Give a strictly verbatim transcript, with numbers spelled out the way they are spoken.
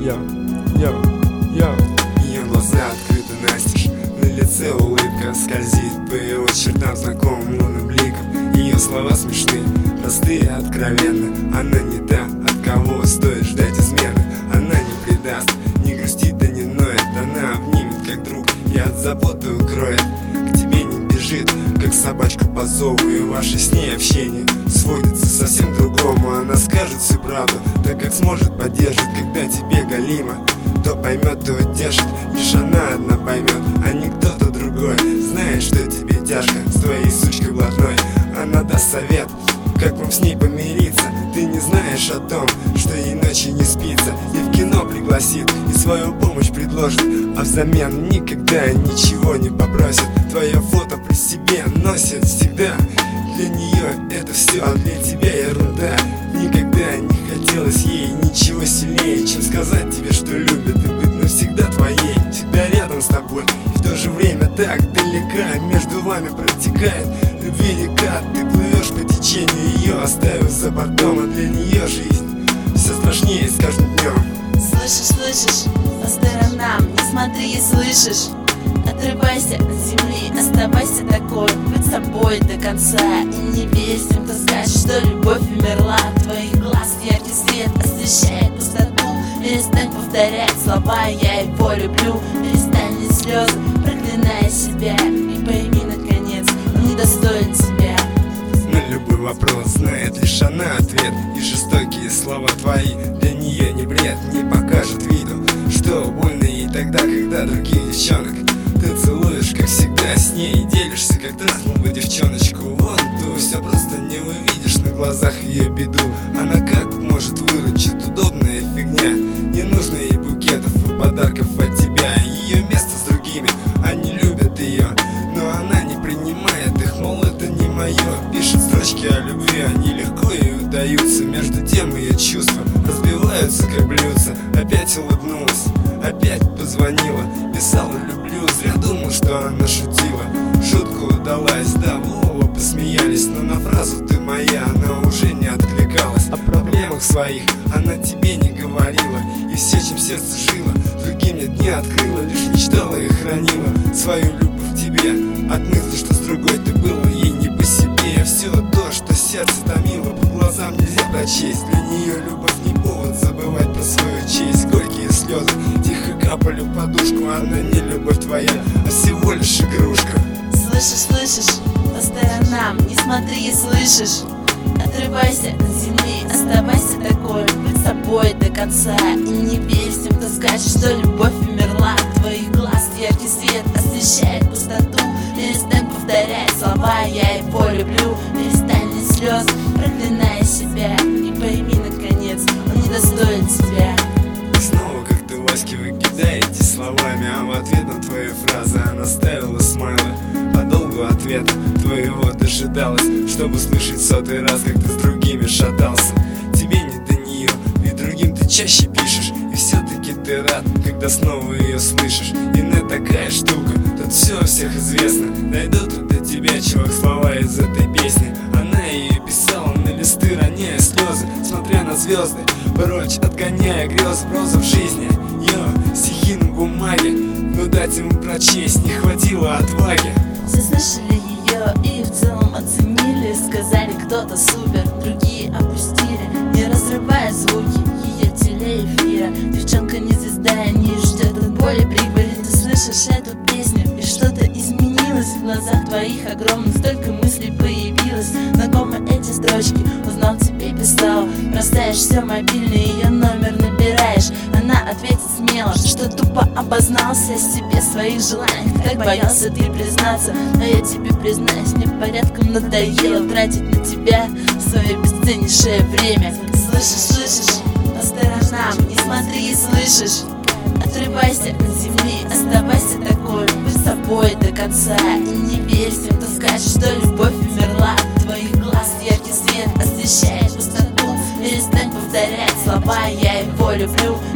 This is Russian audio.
Йо, йо, йо. Ее глаза открыты настежь, на лице улыбка скользит по его чертам знакомым лунным бликом. Ее слова смешны, простые, откровенны. Она не та, от кого стоит ждать измены. Она не предаст, не грустит, да не ноет. Она обнимет как друг и от заботы укроет. К тебе не бежит, как собачка по зову. И ваше с ней общение сводится совсем к другому. Она скажет всю правду, так как сможет поддержит. Когда тебе галимо, кто поймет, то утешит. Лишь она одна поймет, а не кто-то другой. Знает, что тебе тяжко с твоей сучкой блатной. Она даст совет, как вам с ней помириться. Ты не знаешь о том, что ей ночью не спится. И в кино пригласит, и свою помощь предложит. А взамен никогда ничего не попросит. Твое фото при себе носит всегда. Для нее это все, а для тебя ерунда. Никогда не хотелось ей ничего сильнее, чем сказать тебе, что любит и быть навсегда твоей. Всегда рядом с тобой, и в то же время так далека. Между вами протекает любви река. Ты плывешь по течению, ее оставив за бортом. А для нее жизнь все страшнее с каждым днем. Слышишь, слышишь, по сторонам не смотри и слышишь. Отрывайся от земли, оставайся такой, быть собой до конца. И не верь всем, кто скажет, что любовь умерла. Твоих глаз яркий свет освещает пустоту. Перестань повторять слова «я его люблю». Перестань лить слезы, проклиная себя. И пойми, наконец, он недостоин тебя. На любой вопрос знает лишь она ответ. И жестокие слова твои для нее не бред. Не покажет виду, что больно ей тогда, когда других девчонок ты целуешь, как всегда, с ней делишься, как трахнул бы девчоночку. Вон ту, все просто не увидишь на глазах ее беду. Она как может выручить, удобная фигня. Не нужно ей букетов и подарков от тебя. Ее место с другими, они любят ее, но она не принимает их, мол, это не мое. Пишет строчки о любви, они легко ей удаются. Между тем ее чувства разбиваются, как блюдца. Опять улыбнулась, опять позвонила, писала люблю. Зря думал, что она шутила. Шутка удалась, да, в оба посмеялись. Но на фразу «ты моя» она уже не откликалась. О проблемах своих она тебе не говорила. И все, чем сердце жило, другим нет, не открыла. Лишь мечтала и хранила свою любовь к тебе. От мысли, что с другой ты было ей не по себе. Все то, что сердце томило, по глазам нельзя прочесть. Для нее любовь не повод забывать про свою честь. Горькие слезы тихо капали в подушку. Она не любовь твоя, а всего лишь игрушка. Слышишь, слышишь, по сторонам не смотри и слышишь. Отрывайся от земли, оставайся такой, быть собой до конца. И не верь всем, кто скажет, что любовь умерла. Твоих глаз яркий свет освещает пустоту. Перестань повторять слова «я его люблю». Перестань лить слезы, проклиная себя. И пойми, наконец, он недостоин тебя. Снова как ты Ваське выкидаете словами, а в ответ на твои фразы она ставила смайлы. Подолгу ответа твоего дожидалась, чтобы слышать сотый раз, как ты с другими шатался. Тебе не до нее, ведь другим ты чаще пишешь. И все-таки ты рад, когда снова ее слышишь. Инет такая штука, тут все о всех известно. Дойдут до тебя, чувак, слова из этой песни. Она ее писала на листы, роняя слезы, смотря на звезды, прочь отгоняя грезы. Проза в жизни, ее стихи на бумаге, но дать ему прочесть не хватило отваги. Все слышали ее и в целом оценили. Сказали, кто-то супер, другие опустили. Не разрывая звуки ее телеэфира. Девчонка не звезда, не ждет от боли прибыли. Ты слышишь эту песню, и что-то изменилось. В глазах твоих огромных столько мыслей появилось. Знакомы эти строчки, узнал, тебе писал. Бросаешь все мобильный, ее номер набираешь. Она ответит смело, что тупо обознался себе своих желаниях. Так боялся ты признаться, но я тебе признаюсь, мне порядком надоело тратить на тебя свое бесценнейшее время. Слышишь, слышишь, по сторонам не смотри и слышишь. Отрывайся от земли, оставайся такой, быть собой до конца. И не верь всем, кто скажет, что любовь умерла. Твоих глаз яркий свет освещает пустоту. Перестань повторять слова «я его люблю».